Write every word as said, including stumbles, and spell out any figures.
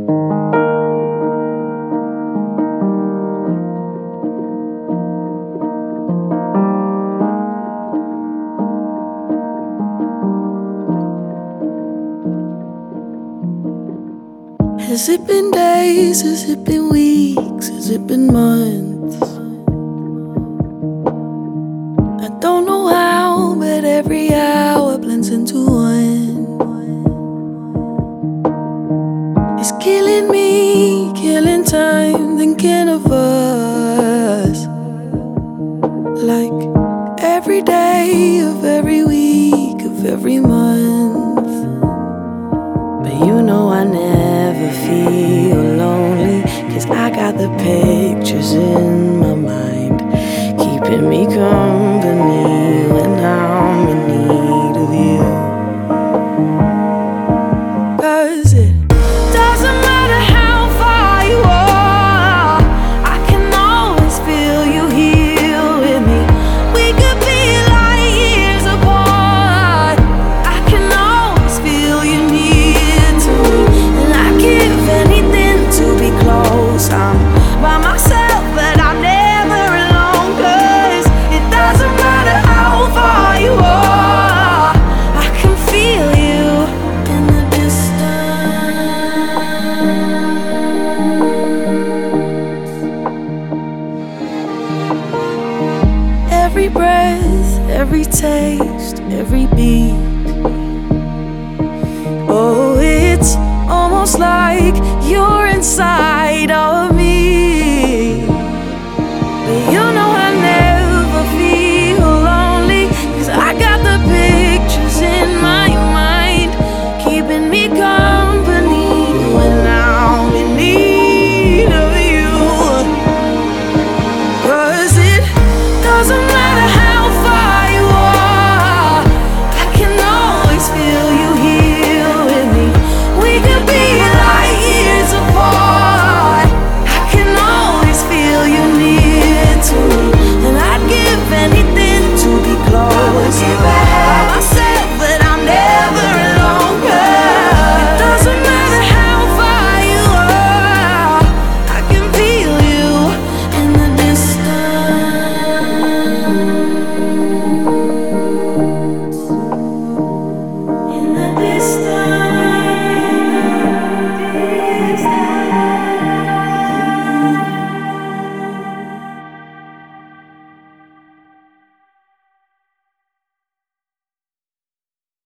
Has it been days? Has it been weeks? Has it been months? I don't know how, but every hour blends into one. It's killing me, killing time, thinking of us. Like every day of every week of every month. But you know I never feel lonely, 'cause I got the pictures in my mind, keeping me company when I'm in need of you. 'Cause it doesn't matter how far you are, I can always feel you here with me. We could be light years apart, I can always feel you near to me. And I'd give anything to be close. I'm by myself, but I'm never alone. 'Cause it doesn't matter how far you are, I can feel you in the distance. Every breath, every taste, every beat. Oh, it's almost like you're inside of me.